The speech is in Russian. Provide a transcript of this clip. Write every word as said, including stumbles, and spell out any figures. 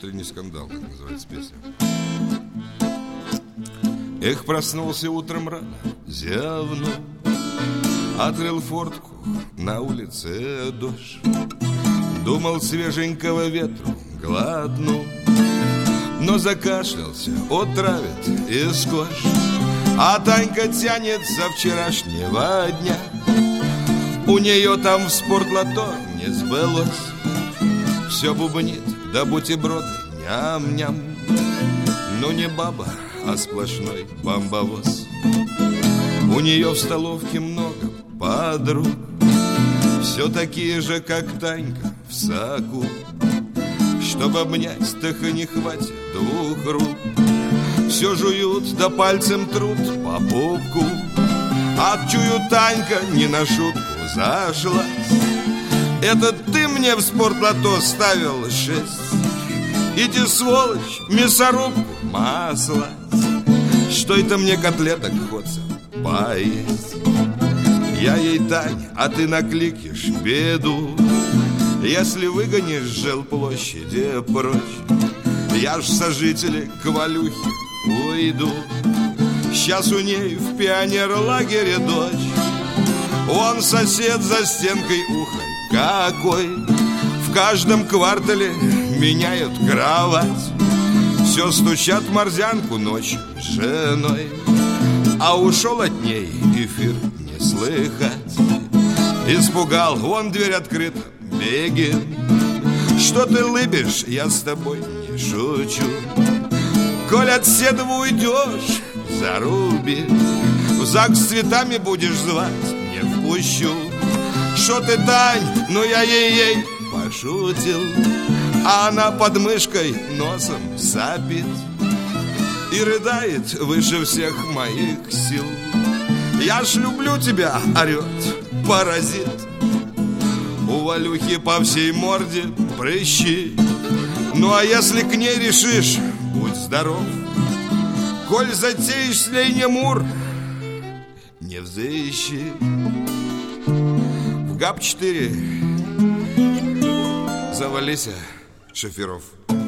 утренний скандал, как называется песня. Эх, проснулся утром рано, зевнул, открыл фортку, на улице дождь. Думал, свеженького ветру глотну, но закашлялся, отравит и сквозь. А Танька тянет со вчерашнего дня. У нее там в спортлото не сбылось. Все бубнит, да бутерброды, ням-ням. Ну не баба, а сплошной бомбовоз. У нее в столовке много подруг, все такие же, как Танька в соку. Чтоб обнять, так и не хватит двух рук. Все жуют, да пальцем трут по пупку. А чую, Танька не на шутку зашлась. Это ты мне в спортлото ставил шесть. Иди, сволочь, мясорубку масло. Что это мне котлеток хочется поесть? Я ей, Тань, а ты накликишь беду. Если выгонишь с жилплощади прочь, я ж сожители к Валюхе уйду. Сейчас у ней в пионерлагере дочь. Он сосед за стенкой, ухой какой. В каждом квартале меняют кровать. Все стучат морзянку ночью с женой. А ушел от ней эфир не слыхать. Испугал, вон дверь открыта, беги. Что ты лыбишь, я с тобой не шучу. Коль от Седова уйдешь, заруби. В ЗАГС с цветами будешь звать, не впущу. Что ты, Тань, ну я ей-ей пошутил. А она под мышкой носом сапит и рыдает выше всех моих сил. Я ж люблю тебя, орет паразит. У Валюхи по всей морде прыщи. Ну а если к ней решишь, будь здоров. Коль затеешь с ней не мур, не взыщи. В ГАП четыре завалися, Шоферов.